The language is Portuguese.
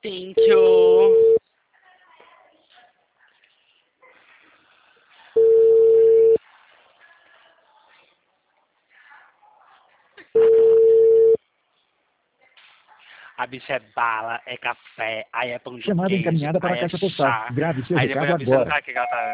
Thank you. A bicha é bala, é café, aí é pão de Chamada queijo, encaminhada para aí a é caixa postal. chá. Grave seu Aí depois recado a bicha não agora. tá aqui, ela tá...